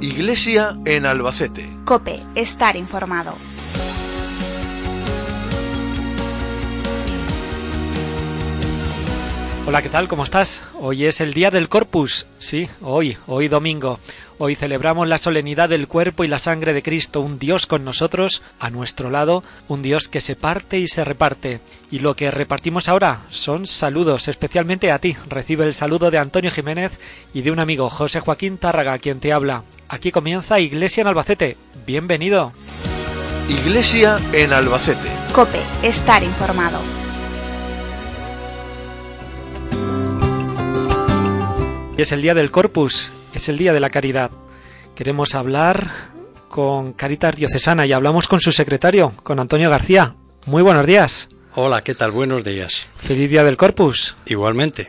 Iglesia en Albacete. COPE, estar informado. Hola, ¿qué tal? ¿Cómo estás? Hoy es el día del Corpus. Sí, hoy domingo. Hoy celebramos la solemnidad del cuerpo y la sangre de Cristo, un Dios con nosotros, a nuestro lado, un Dios que se parte y se reparte. Y lo que repartimos ahora son saludos, especialmente a ti. Recibe el saludo de Antonio Jiménez y de un amigo, José Joaquín Tárraga, quien te habla. Aquí comienza Iglesia en Albacete. Bienvenido. Iglesia en Albacete. COPE, estar informado. Es el día del Corpus, es el día de la caridad. Queremos hablar con Cáritas Diocesana y hablamos con su secretario, con Antonio García. Muy buenos días. Hola, ¿qué tal? Buenos días. Feliz día del Corpus. Igualmente.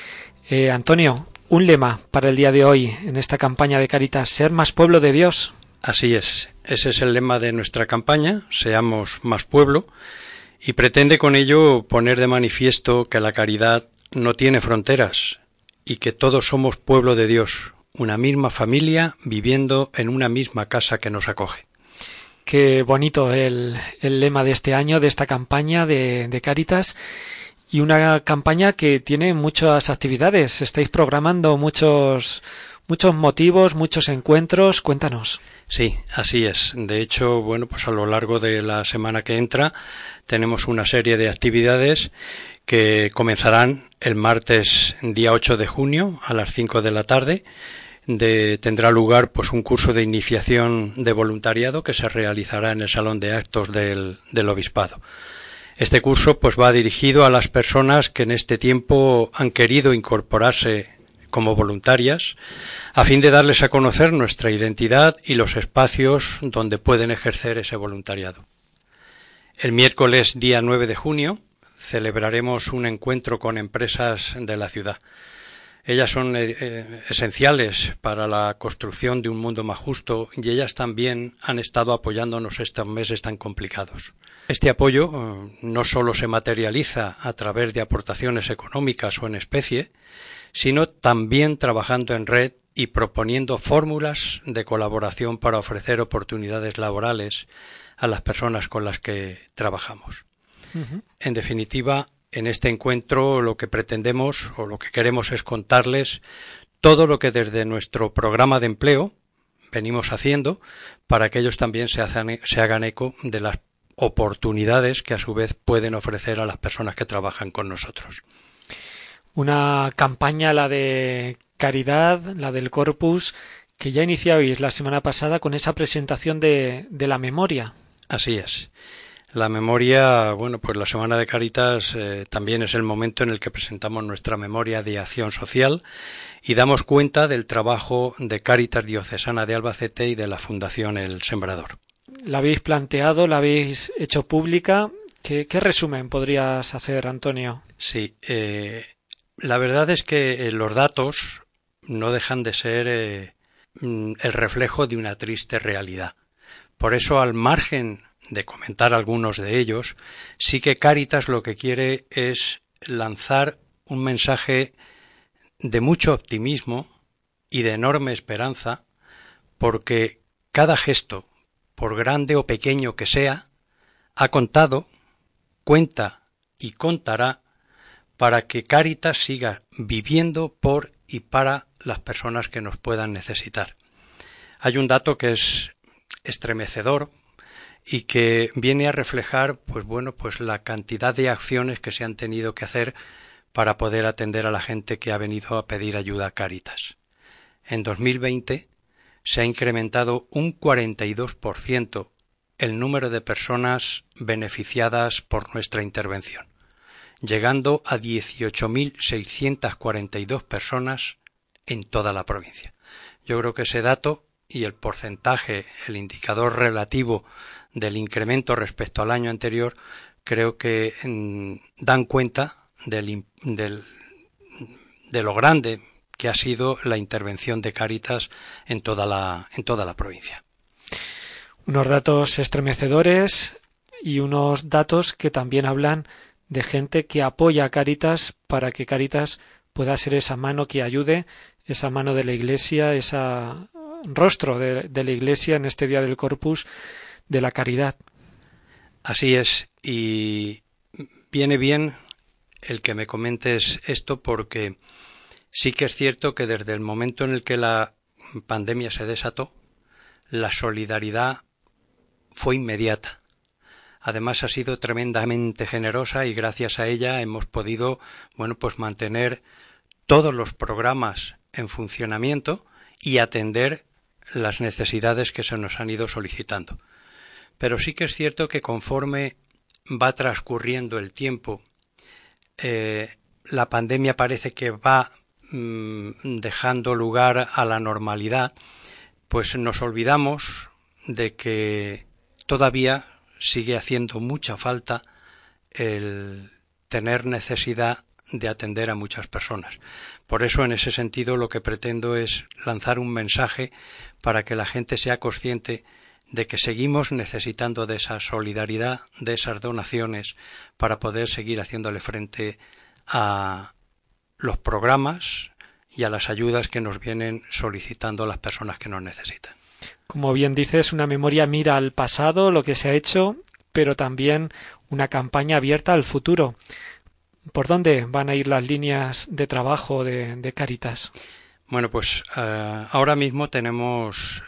Antonio, un lema para el día de hoy en esta campaña de Cáritas: ser más pueblo de Dios. Así es. Ese es el lema de nuestra campaña, seamos más pueblo, y pretende con ello poner de manifiesto que la caridad no tiene fronteras y que todos somos pueblo de Dios, una misma familia viviendo en una misma casa que nos acoge. Qué bonito el lema de este año, de esta campaña de Cáritas, y una campaña que tiene muchas actividades. Estáis programando muchos motivos, muchos encuentros. Cuéntanos. Sí, así es. De hecho, bueno, pues a lo largo de la semana que entra tenemos una serie de actividades que comenzarán el martes día 8 de junio a las 5 de la tarde. Tendrá lugar pues un curso de iniciación de voluntariado que se realizará en el Salón de Actos del Obispado. Este curso pues va dirigido a las personas que en este tiempo han querido incorporarse como voluntarias, a fin de darles a conocer nuestra identidad y los espacios donde pueden ejercer ese voluntariado. El miércoles día 9 de junio celebraremos un encuentro con empresas de la ciudad. Ellas son esenciales para la construcción de un mundo más justo y ellas también han estado apoyándonos estos meses tan complicados. Este apoyo no solo se materializa a través de aportaciones económicas o en especie, sino también trabajando en red y proponiendo fórmulas de colaboración para ofrecer oportunidades laborales a las personas con las que trabajamos. En definitiva, en este encuentro lo que pretendemos o lo que queremos es contarles todo lo que desde nuestro programa de empleo venimos haciendo para que ellos también se hagan eco de las oportunidades que a su vez pueden ofrecer a las personas que trabajan con nosotros. Una campaña, la de caridad, la del Corpus, que ya iniciabais la semana pasada con esa presentación de la memoria. Así es. La memoria, bueno, pues la Semana de Cáritas también es el momento en el que presentamos nuestra memoria de acción social y damos cuenta del trabajo de Cáritas Diocesana de Albacete y de la Fundación El Sembrador. La habéis planteado, la habéis hecho pública. ¿Qué resumen podrías hacer, Antonio? Sí, la verdad es que los datos no dejan de ser el reflejo de una triste realidad. Por eso, al margen de comentar algunos de ellos, sí que Cáritas lo que quiere es lanzar un mensaje de mucho optimismo y de enorme esperanza, porque cada gesto, por grande o pequeño que sea, ha contado, cuenta y contará para que Cáritas siga viviendo por y para las personas que nos puedan necesitar. Hay un dato que es estremecedor y que viene a reflejar pues la cantidad de acciones que se han tenido que hacer para poder atender a la gente que ha venido a pedir ayuda a Cáritas. En 2020 se ha incrementado un 42% el número de personas beneficiadas por nuestra intervención, llegando a 18.642 personas en toda la provincia. Yo creo que ese dato y el porcentaje, el indicador relativo del incremento respecto al año anterior, creo que dan cuenta de lo grande que ha sido la intervención de Cáritas en toda la provincia. Unos datos estremecedores y unos datos que también hablan de gente que apoya a Cáritas para que Cáritas pueda ser esa mano que ayude, esa mano de la Iglesia, esa rostro de la Iglesia en este día del Corpus, de la caridad. Así es, y viene bien el que me comentes esto, porque sí que es cierto que desde el momento en el que la pandemia se desató, la solidaridad fue inmediata. Además ha sido tremendamente generosa y gracias a ella hemos podido, pues mantener todos los programas en funcionamiento y atender las necesidades que se nos han ido solicitando. Pero sí que es cierto que conforme va transcurriendo el tiempo, la pandemia parece que va dejando lugar a la normalidad, pues nos olvidamos de que todavía sigue haciendo mucha falta el tener necesidad de atender a muchas personas. Por eso, en ese sentido, lo que pretendo es lanzar un mensaje para que la gente sea consciente de que seguimos necesitando de esa solidaridad, de esas donaciones, para poder seguir haciéndole frente a los programas y a las ayudas que nos vienen solicitando las personas que nos necesitan. Como bien dices, una memoria mira al pasado, lo que se ha hecho, pero también una campaña abierta al futuro. ¿Por dónde van a ir las líneas de trabajo de Cáritas? Bueno, pues ahora mismo tenemos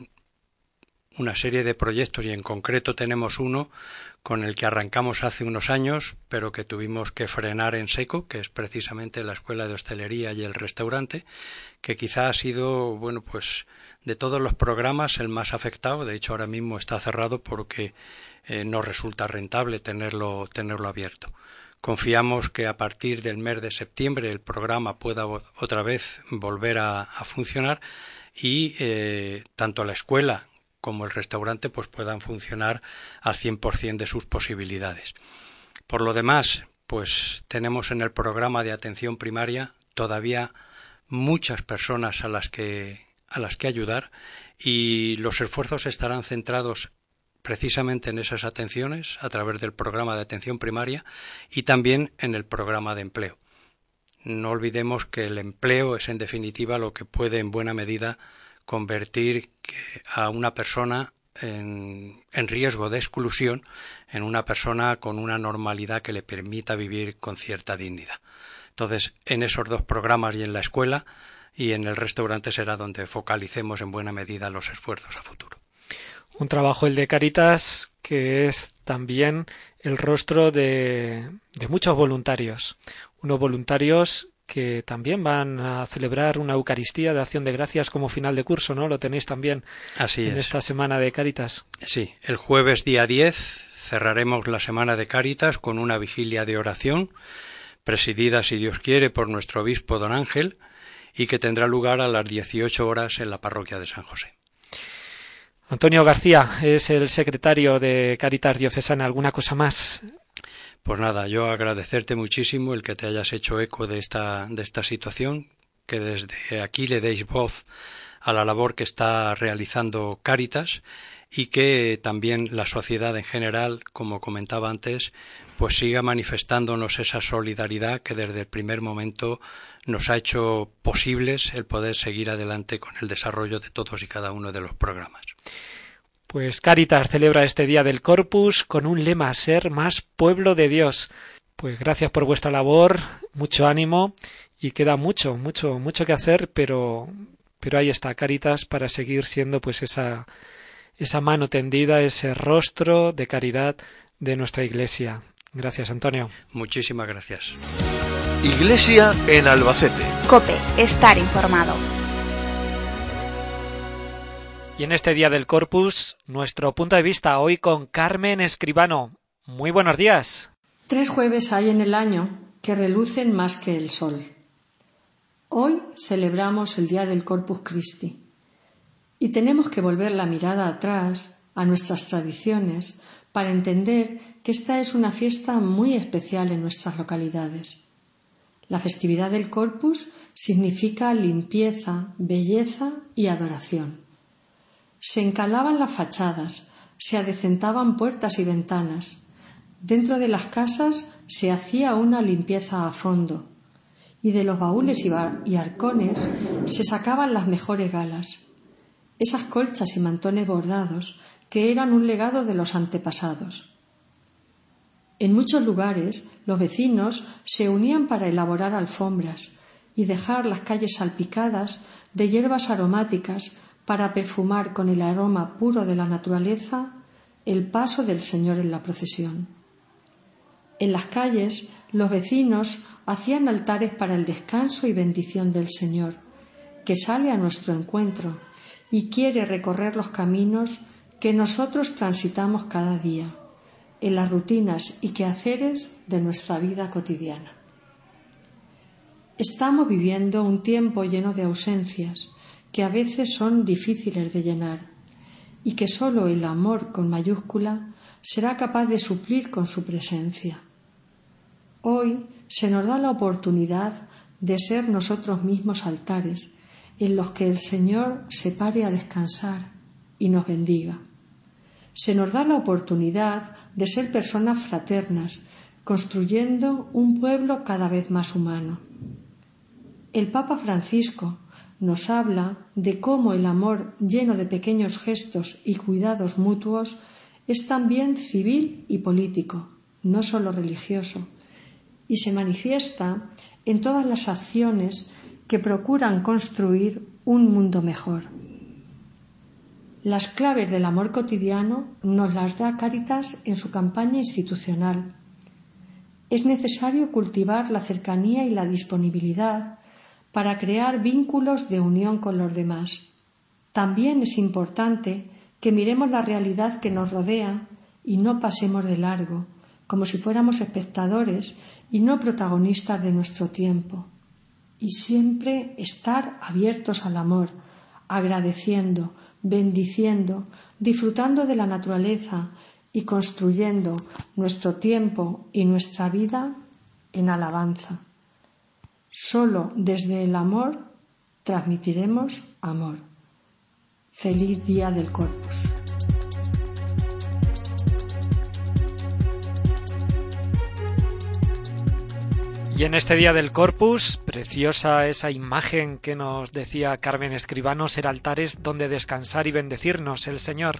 una serie de proyectos y en concreto tenemos uno con el que arrancamos hace unos años, pero que tuvimos que frenar en seco, que es precisamente la Escuela de Hostelería y el Restaurante, que quizá ha sido, pues de todos los programas el más afectado. De hecho, ahora mismo está cerrado porque no resulta rentable tenerlo abierto. Confiamos que a partir del mes de septiembre el programa pueda otra vez volver a funcionar y tanto la escuela como el restaurante pues puedan funcionar al 100% de sus posibilidades. Por lo demás, pues tenemos en el programa de atención primaria todavía muchas personas a las que ayudar, y los esfuerzos estarán centrados precisamente en esas atenciones a través del programa de atención primaria y también en el programa de empleo. No olvidemos que el empleo es en definitiva lo que puede en buena medida convertir a una persona en riesgo de exclusión en una persona con una normalidad que le permita vivir con cierta dignidad. Entonces, en esos dos programas y en la escuela y en el restaurante será donde focalicemos en buena medida los esfuerzos a futuro. Un trabajo, el de Cáritas, que es también el rostro de muchos voluntarios. Unos voluntarios que también van a celebrar una Eucaristía de Acción de Gracias como final de curso, ¿no? Lo tenéis también en esta semana de Cáritas. Sí, el jueves día 10 cerraremos la semana de Cáritas con una vigilia de oración, presidida, si Dios quiere, por nuestro obispo don Ángel, y que tendrá lugar a las 18 horas en la parroquia de San José. Antonio García es el secretario de Cáritas Diocesana. ¿Alguna cosa más? Pues nada, yo agradecerte muchísimo el que te hayas hecho eco de esta situación, que desde aquí le deis voz a la labor que está realizando Cáritas y que también la sociedad en general, como comentaba antes, pues siga manifestándonos esa solidaridad que desde el primer momento nos ha hecho posibles el poder seguir adelante con el desarrollo de todos y cada uno de los programas. Pues Cáritas celebra este día del Corpus con un lema: ser más pueblo de Dios. Pues gracias por vuestra labor, mucho ánimo, y queda mucho que hacer, pero ahí está Cáritas para seguir siendo pues esa mano tendida, ese rostro de caridad de nuestra Iglesia. Gracias, Antonio. Muchísimas gracias. Iglesia en Albacete. COPE, estar informado. Y en este día del Corpus, nuestro punto de vista hoy con Carmen Escribano. Muy buenos días. 3 jueves hay en el año que relucen más que el sol. Hoy celebramos el día del Corpus Christi y tenemos que volver la mirada atrás a nuestras tradiciones para entender que esta es una fiesta muy especial en nuestras localidades. La festividad del Corpus significa limpieza, belleza y adoración. Se encalaban las fachadas, se adecentaban puertas y ventanas. Dentro de las casas se hacía una limpieza a fondo y de los baúles y arcones se sacaban las mejores galas. esas colchas y mantones bordados que eran un legado de los antepasados. En muchos lugares los vecinos se unían para elaborar alfombras y dejar las calles salpicadas de hierbas aromáticas para perfumar con el aroma puro de la naturaleza el paso del Señor en la procesión. En las calles los vecinos hacían altares para el descanso y bendición del Señor, que sale a nuestro encuentro y quiere recorrer los caminos que nosotros transitamos cada día, en las rutinas y quehaceres de nuestra vida cotidiana. Estamos viviendo un tiempo lleno de ausencias que a veces son difíciles de llenar y que solo el amor con mayúscula será capaz de suplir con su presencia. Hoy se nos da la oportunidad de ser nosotros mismos altares en los que el Señor se pare a descansar y nos bendiga. Se nos da la oportunidad de ser personas fraternas, construyendo un pueblo cada vez más humano. El Papa Francisco nos habla de cómo el amor lleno de pequeños gestos y cuidados mutuos es también civil y político, no solo religioso, y se manifiesta en todas las acciones que procuran construir un mundo mejor. Las claves del amor cotidiano nos las da Cáritas en su campaña institucional. Es necesario cultivar la cercanía y la disponibilidad para crear vínculos de unión con los demás. También es importante que miremos la realidad que nos rodea y no pasemos de largo, como si fuéramos espectadores y no protagonistas de nuestro tiempo. Y siempre estar abiertos al amor, agradeciendo, bendiciendo, disfrutando de la naturaleza y construyendo nuestro tiempo y nuestra vida en alabanza. Solo desde el amor transmitiremos amor. Feliz Día del Corpus. Y en este Día del Corpus, preciosa esa imagen que nos decía Carmen Escribano, ser altares donde descansar y bendecirnos el Señor.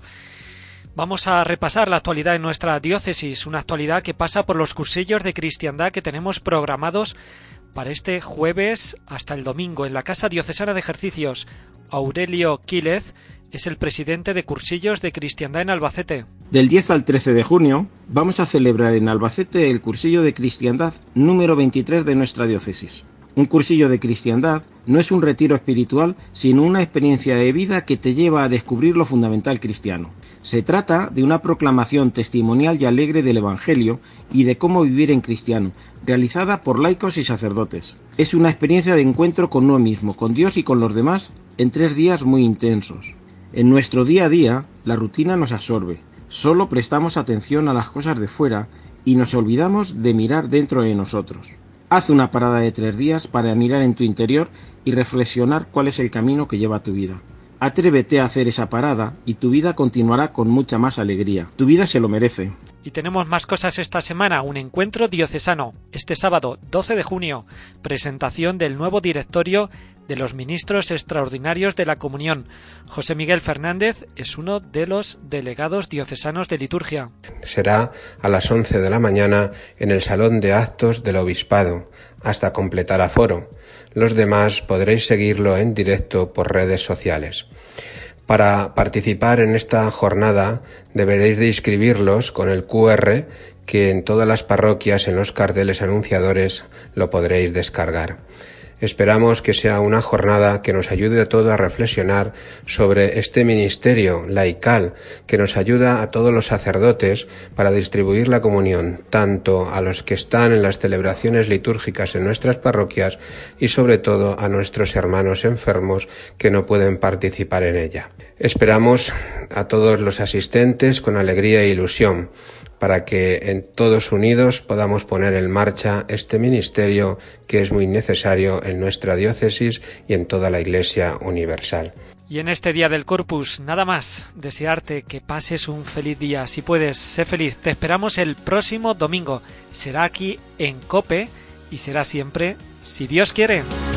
Vamos a repasar la actualidad en nuestra diócesis, una actualidad que pasa por los cursillos de cristiandad que tenemos programados para este jueves hasta el domingo en la Casa Diocesana de Ejercicios. Aurelio Quílez es el presidente de Cursillos de Cristiandad en Albacete. Del 10 al 13 de junio vamos a celebrar en Albacete el Cursillo de Cristiandad número 23 de nuestra diócesis. Un cursillo de cristiandad no es un retiro espiritual, sino una experiencia de vida que te lleva a descubrir lo fundamental cristiano. Se trata de una proclamación testimonial y alegre del Evangelio y de cómo vivir en cristiano, realizada por laicos y sacerdotes. Es una experiencia de encuentro con uno mismo, con Dios y con los demás, en 3 días muy intensos. En nuestro día a día, la rutina nos absorbe. Solo prestamos atención a las cosas de fuera y nos olvidamos de mirar dentro de nosotros. Haz una parada de 3 días para mirar en tu interior y reflexionar cuál es el camino que lleva a tu vida. Atrévete a hacer esa parada y tu vida continuará con mucha más alegría. Tu vida se lo merece. Y tenemos más cosas esta semana, un encuentro diocesano. Este sábado, 12 de junio, presentación del nuevo directorio de los ministros extraordinarios de la Comunión. José Miguel Fernández es uno de los delegados diocesanos de liturgia. Será a las 11 de la mañana en el Salón de Actos del Obispado, hasta completar aforo. Los demás podréis seguirlo en directo por redes sociales. Para participar en esta jornada deberéis de inscribirlos con el QR que en todas las parroquias en los carteles anunciadores lo podréis descargar. Esperamos que sea una jornada que nos ayude a todos a reflexionar sobre este ministerio laical que nos ayuda a todos los sacerdotes para distribuir la comunión, tanto a los que están en las celebraciones litúrgicas en nuestras parroquias y sobre todo a nuestros hermanos enfermos que no pueden participar en ella. Esperamos a todos los asistentes con alegría e ilusión, para que en todos unidos podamos poner en marcha este ministerio que es muy necesario en nuestra diócesis y en toda la Iglesia universal. Y en este Día del Corpus, nada más, desearte que pases un feliz día. Si puedes, sé feliz. Te esperamos el próximo domingo. Será aquí en COPE y será siempre, si Dios quiere.